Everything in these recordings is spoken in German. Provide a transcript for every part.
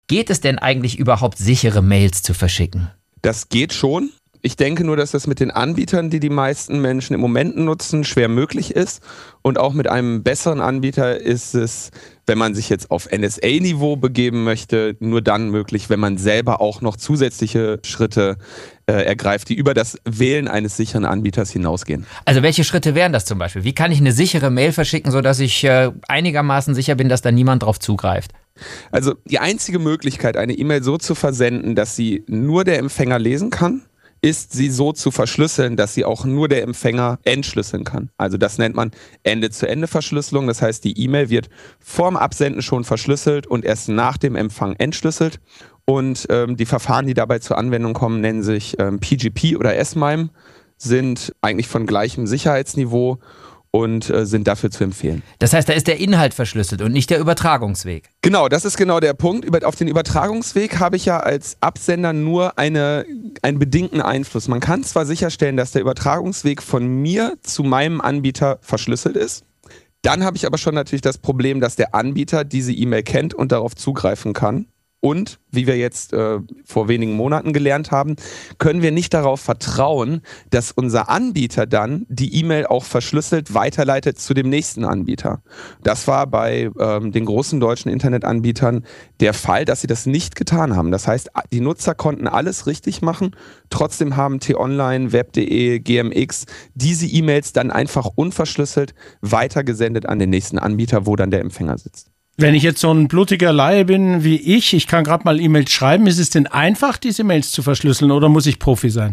Geht es denn eigentlich überhaupt, sichere Mails zu verschicken? Das geht schon. Ich denke nur, dass das mit den Anbietern, die die meisten Menschen im Moment nutzen, schwer möglich ist. Und auch mit einem besseren Anbieter ist es, wenn man sich jetzt auf NSA-Niveau begeben möchte, nur dann möglich, wenn man selber auch noch zusätzliche Schritte ergreift, die über das Wählen eines sicheren Anbieters hinausgehen. Also welche Schritte wären das zum Beispiel? Wie kann ich eine sichere Mail verschicken, sodass ich einigermaßen sicher bin, dass da niemand drauf zugreift? Also die einzige Möglichkeit, eine E-Mail so zu versenden, dass sie nur der Empfänger lesen kann, ist, sie so zu verschlüsseln, dass sie auch nur der Empfänger entschlüsseln kann. Also das nennt man Ende-zu-Ende-Verschlüsselung. Das heißt, die E-Mail wird vorm Absenden schon verschlüsselt und erst nach dem Empfang entschlüsselt. Und die Verfahren, die dabei zur Anwendung kommen, nennen sich PGP oder S-MIME, sind eigentlich von gleichem Sicherheitsniveau und sind dafür zu empfehlen. Das heißt, da ist der Inhalt verschlüsselt und nicht der Übertragungsweg. Genau, das ist genau der Punkt. Auf den Übertragungsweg habe ich ja als Absender nur einen bedingten Einfluss. Man kann zwar sicherstellen, dass der Übertragungsweg von mir zu meinem Anbieter verschlüsselt ist. Dann habe ich aber schon natürlich das Problem, dass der Anbieter diese E-Mail kennt und darauf zugreifen kann. Und, wie wir jetzt vor wenigen Monaten gelernt haben, können wir nicht darauf vertrauen, dass unser Anbieter dann die E-Mail auch verschlüsselt weiterleitet zu dem nächsten Anbieter. Das war bei den großen deutschen Internetanbietern der Fall, dass sie das nicht getan haben. Das heißt, die Nutzer konnten alles richtig machen, trotzdem haben T-Online, Web.de, GMX diese E-Mails dann einfach unverschlüsselt weitergesendet an den nächsten Anbieter, wo dann der Empfänger sitzt. Wenn ich jetzt so ein blutiger Laie bin wie ich kann gerade mal E-Mails schreiben, ist es denn einfach, diese Mails zu verschlüsseln oder muss ich Profi sein?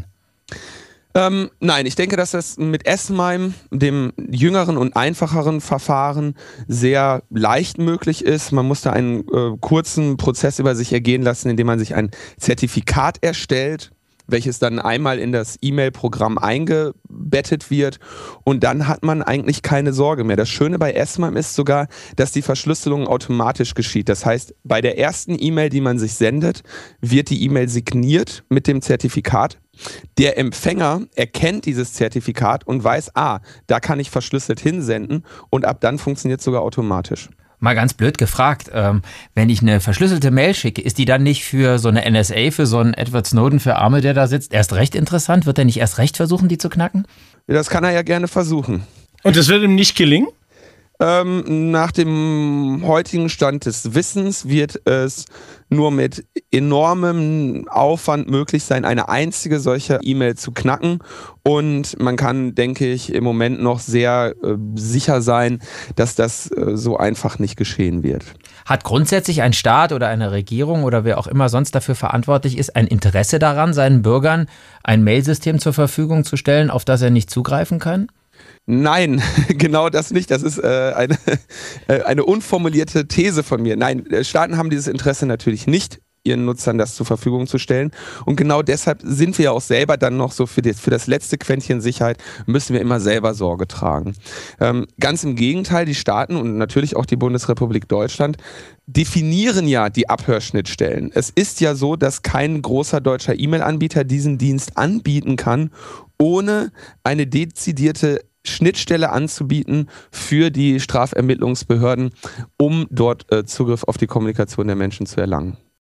Nein, ich denke, dass das mit S-MIME, dem jüngeren und einfacheren Verfahren, sehr leicht möglich ist. Man muss da einen kurzen Prozess über sich ergehen lassen, indem man sich ein Zertifikat erstellt, welches dann einmal in das E-Mail-Programm eingebettet wird und dann hat man eigentlich keine Sorge mehr. Das Schöne bei S-MIME ist sogar, dass die Verschlüsselung automatisch geschieht. Das heißt, bei der ersten E-Mail, die man sich sendet, wird die E-Mail signiert mit dem Zertifikat. Der Empfänger erkennt dieses Zertifikat und weiß, da kann ich verschlüsselt hinsenden und ab dann funktioniert es sogar automatisch. Mal ganz blöd gefragt, wenn ich eine verschlüsselte Mail schicke, ist die dann nicht für so eine NSA, für so einen Edward Snowden für Arme, der da sitzt, erst recht interessant? Wird er nicht erst recht versuchen, die zu knacken? Das kann er ja gerne versuchen. Und das wird ihm nicht gelingen? Nach dem heutigen Stand des Wissens wird es nur mit enormem Aufwand möglich sein, eine einzige solche E-Mail zu knacken. Und man kann, denke ich, im Moment noch sehr sicher sein, dass das so einfach nicht geschehen wird. Hat grundsätzlich ein Staat oder eine Regierung oder wer auch immer sonst dafür verantwortlich ist, ein Interesse daran, seinen Bürgern ein Mailsystem zur Verfügung zu stellen, auf das er nicht zugreifen kann? Nein, genau das nicht. Das ist eine unformulierte These von mir. Nein, Staaten haben dieses Interesse natürlich nicht, ihren Nutzern das zur Verfügung zu stellen. Und genau deshalb sind wir ja auch selber dann noch so für das letzte Quäntchen Sicherheit, müssen wir immer selber Sorge tragen. Ganz im Gegenteil, die Staaten und natürlich auch die Bundesrepublik Deutschland definieren ja die Abhörschnittstellen. Es ist ja so, dass kein großer deutscher E-Mail-Anbieter diesen Dienst anbieten kann, ohne eine dezidierte Schnittstelle anzubieten für die Strafermittlungsbehörden, um dort Zugriff auf die Kommunikation der Menschen zu erlangen.